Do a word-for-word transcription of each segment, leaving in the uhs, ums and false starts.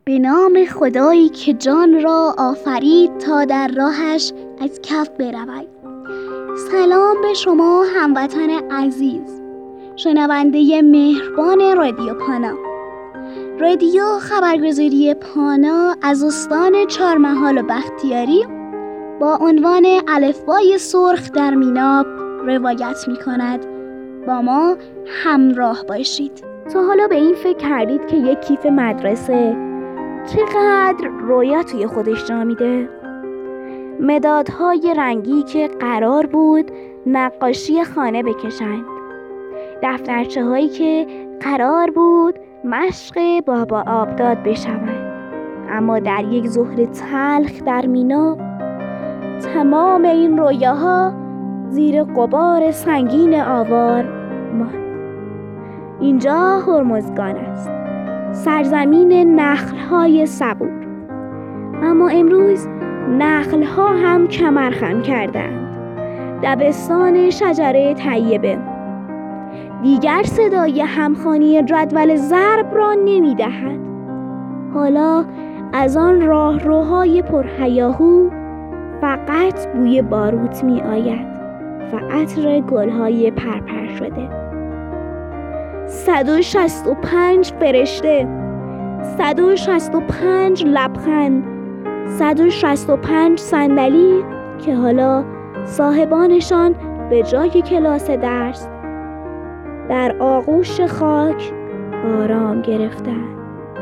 به نام خدایی که جان را آفرید تا در راهش از کف برود. سلام به شما هموطن عزیز، شنونده مهربان رادیو پانا. رادیو خبرگزاری پانا از استان چهارمحال و بختیاری با عنوان الفبای سرخ در میناب روایت می کند. با ما همراه باشید. تا حالا به این فکر کردید که یک کیف مدرسه چقدر رویا توی خودش جا میده؟ مدادهای رنگی که قرار بود نقاشی خانه بکشند، دفترچه هایی که قرار بود مشق بابا آبداد بشوند، اما در یک ظهر تلخ در میناب تمام این رویاها زیر غبار سنگین آوار ماند. اینجا هرمزگان است، سرزمین نخل‌های صبور، اما امروز نخل‌ها هم کمرخم کردند. دبستان شجره طیبه دیگر صدای همخوانی جدول ضرب را نمی‌دهد. حالا از آن راهروهای پرهیاهو فقط بوی باروت می‌آید و عطر گل‌های پرپر شده. صد و شصت و پنج فرشته، صد و شصت و پنج لبخند، صد و شصت و پنج صندلی که حالا صاحبانشان به جای کلاس درس در آغوش خاک آرام گرفتند.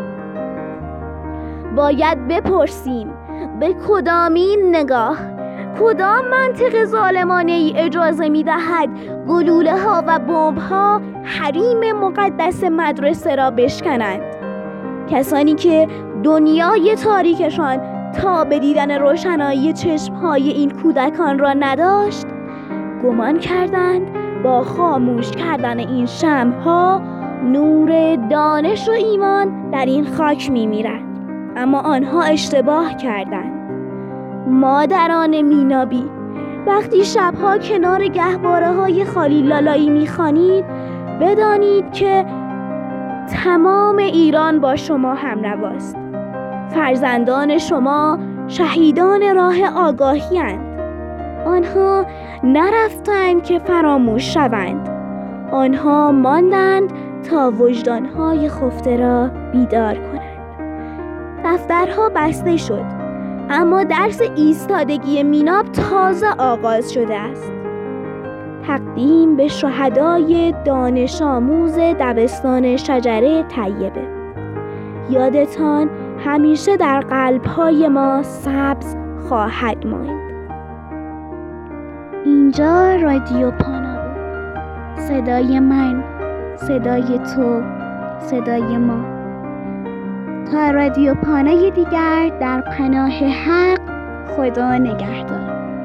باید بپرسیم به کدامین نگاه، کدام منطق ظالمانه ای اجازه می دهد گلوله ها و بمب ها حریم مقدس مدرسه را بشکنند؟ کسانی که دنیای تاریکشان تا به دیدن روشنایی چشم های این کودکان را نداشت، گمان کردند با خاموش کردن این شمع ها نور دانش و ایمان در این خاک می میرد. اما آنها اشتباه کردند. مادران مینابی، وقتی شبها کنار گهواره های خالی لالایی میخوانید، بدانید که تمام ایران با شما هم نواست. فرزندان شما شهیدان راه آگاهی اند. آنها نرفتند که فراموش شوند، آنها ماندند تا وجدانهای خفته را بیدار کنند. دفترها بسته شد، اما درس ایستادگی میناب تازه آغاز شده است. تقدیم به شهدای دانش آموز دبستان شجره طیبه. یادتان همیشه در قلب‌های ما سبز خواهد ماند. اینجا رادیو پانا بود. صدای من، صدای تو، صدای ما. تا رادیو پانای دیگر در پناه حق، خدا نگهدار.